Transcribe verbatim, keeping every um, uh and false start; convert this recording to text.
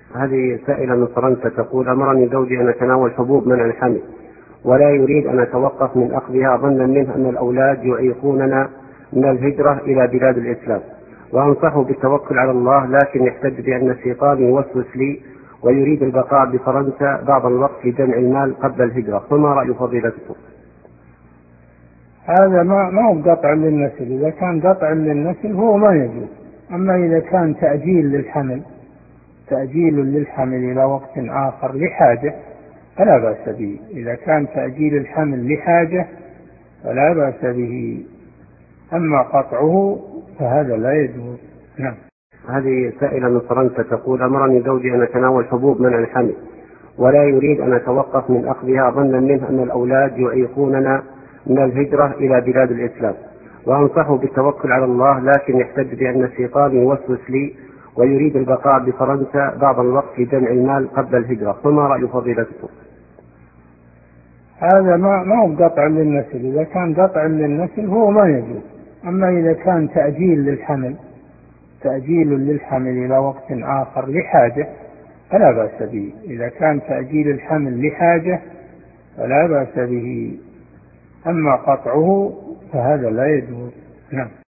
هذه سائلة من فرنسا تقول: أمرني زوجي أن أتناول حبوب منع الحمل ولا يريد أن أتوقف من أخذها ظنا منه أن الأولاد يعيقوننا من الهجرة إلى بلاد الإسلام، وأنصحه بالتوكل على الله، لكن يحتج بأن الشيطان يوسوس لي ويريد البقاء بفرنسا بعض الوقت لجمع المال قبل الهجرة، فما رأي فضيلتكم؟ هذا ما ما هو قطع للنسل. إذا كان قطع للنسل هو ما يجوز. أما إذا كان تأجيل للحمل تأجيل للحمل إلى وقت آخر لحاجة فلا بأس به. إذا كان تأجيل الحمل لحاجة فلا بأس به، أما قطعه فهذا لا يجوز. نعم. هذه سائلة من فرنسا تقول: أمرني زوجي أن أتناول حبوب منع الحمل ولا يريد أن أتوقف من أخذها ظنا منه أن الأولاد يعيقوننا من الهجرة إلى بلاد الإسلام، وأنصحه بالتوكل على الله، لكن يحتج بأن الشيطان يوسوس لي ويريد البقاء بفرنسا بعض الوقت لجمع المال قبل الهجرة، فما رأي فضيلتكم؟ هذا ما ما هو قطع للنسل. إذا كان قطع للنسل هو ما يجوز. أما إذا كان تأجيل للحمل تأجيل للحمل إلى وقت آخر لحاجة فلا بأس به. إذا كان تأجيل الحمل لحاجة فلا بأس به، أما قطعه فهذا لا يجوز. نعم.